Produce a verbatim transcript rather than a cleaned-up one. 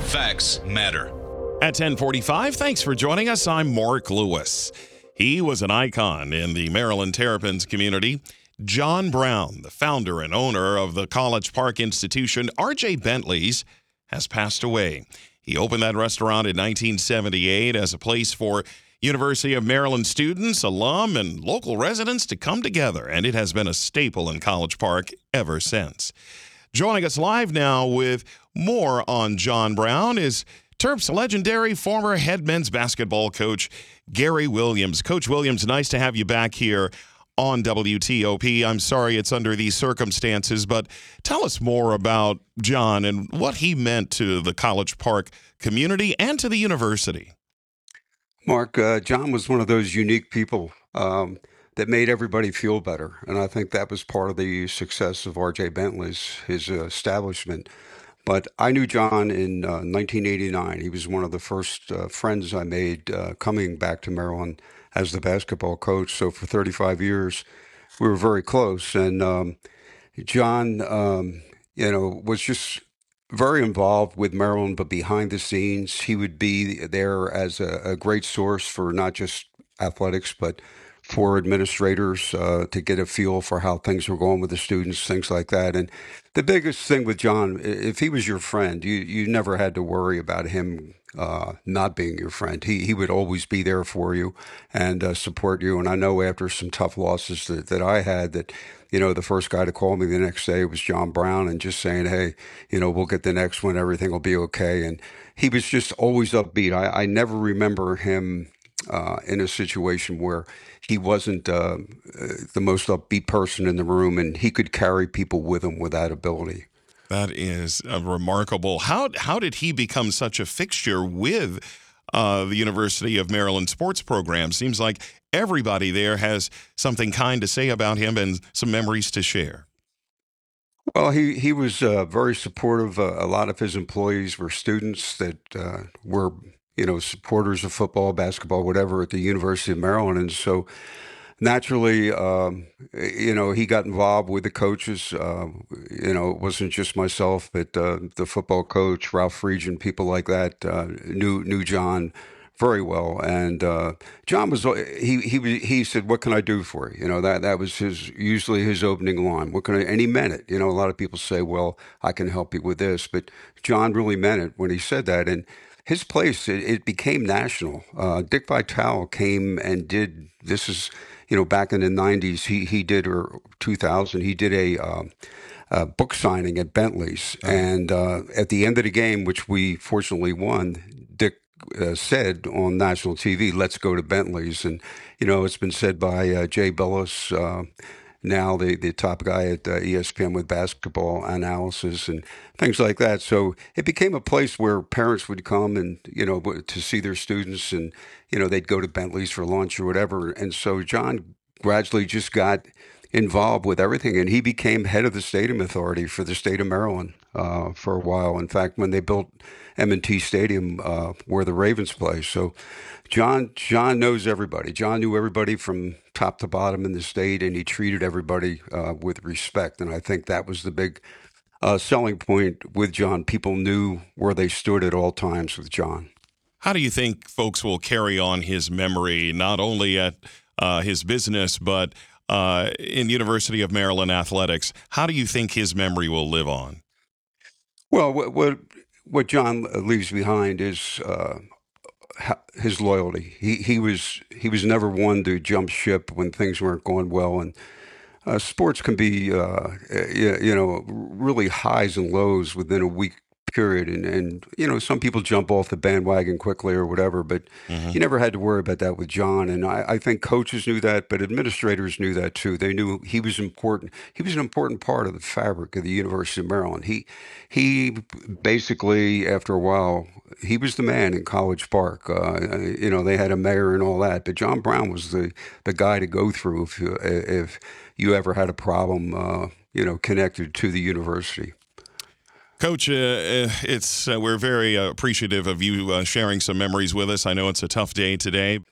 Facts matter. At ten forty-five, thanks for joining us. I'm Mark Lewis. He was an icon in the Maryland Terrapins community. John Brown, the founder and owner of the College Park institution, R J Bentley's, has passed away. He opened that restaurant in nineteen seventy-eight as a place for University of Maryland students, alum, and local residents to come together, and it has been a staple in College Park ever since. Joining us live now with more on John Brown is Terps legendary former head men's basketball coach Gary Williams. Coach Williams, nice to have you back here on W T O P. I'm sorry it's under these circumstances, but tell us more about John and what he meant to the College Park community and to the university. Mark, uh, John was one of those unique people um, that made everybody feel better. And I think that was part of the success of R J Bentley's, his uh, establishment. But I knew John in uh, nineteen eighty-nine. He was one of the first uh, friends I made uh, coming back to Maryland as the basketball coach. So for thirty-five years, we were very close. And um, John, um, you know, was just very involved with Maryland, but behind the scenes, he would be there as a, a great source for not just athletics, but for administrators uh, to get a feel for how things were going with the students, things like that. And the biggest thing with John, if he was your friend, you you never had to worry about him uh, not being your friend. He he would always be there for you and uh, support you. And I know after some tough losses that, that I had that, you know, the first guy to call me the next day was John Brown and just saying, hey, you know, we'll get the next one. Everything will be okay. And he was just always upbeat. I, I never remember him uh, in a situation where he wasn't uh, the most upbeat person in the room, and he could carry people with him with that ability. That is uh, remarkable. How how did he become such a fixture with uh, the University of Maryland sports program? Seems like everybody there has something kind to say about him and some memories to share. Well, he, he was uh, very supportive. Uh, a lot of his employees were students that uh, were, you know, supporters of football, basketball, whatever, at the University of Maryland. And so naturally, um, you know, he got involved with the coaches. Uh, you know, it wasn't just myself, but uh, the football coach, Ralph Friedgen, people like that uh, knew knew John very well. And uh, John was he he he said, "What can I do for you?" You know, that that was his usually his opening line. What can I? And he meant it. You know, a lot of people say, "Well, I can help you with this," but John really meant it when he said that. And his place, it, it became national. Uh, Dick Vitale came and did, this is, you know, back in the nineties, he he did, or two thousand, he did a, uh, a book signing at Bentley's. Oh. And uh, at the end of the game, which we fortunately won, Dick uh, said on national T V, "Let's go to Bentley's." And, you know, it's been said by uh, Jay Billis, uh, now the, the top guy at uh, E S P N with basketball analysis and things like that. So it became a place where parents would come and, you know, to see their students, and, you know, they'd go to Bentley's for lunch or whatever. And so John gradually just got involved with everything, and he became head of the stadium authority for the state of Maryland uh, for a while. In fact, when they built M and T Stadium, uh, where the Ravens play. So John John knows everybody. John knew everybody from top to bottom in the state, and he treated everybody uh, with respect. And I think that was the big uh, selling point with John. People knew where they stood at all times with John. How do you think folks will carry on his memory, not only at uh, his business, but uh, in University of Maryland athletics? How do you think his memory will live on? Well, what what, what John leaves behind is uh, his loyalty. He he was he was never one to jump ship when things weren't going well, and uh, sports can be uh, you know really highs and lows within a week period, and and you know some people jump off the bandwagon quickly or whatever, but mm-hmm. you never had to worry about that with John. And I, I think coaches knew that, but administrators knew that too. They knew he was important. He was an important part of the fabric of the University of Maryland. He he basically, after a while, he was the man in College Park. Uh, you know, they had a mayor and all that, but John Brown was the the guy to go through if you, if you ever had a problem, uh, you know, connected to the university. Coach, uh, it's uh, we're very uh, appreciative of you uh, sharing some memories with us. I know it's a tough day today.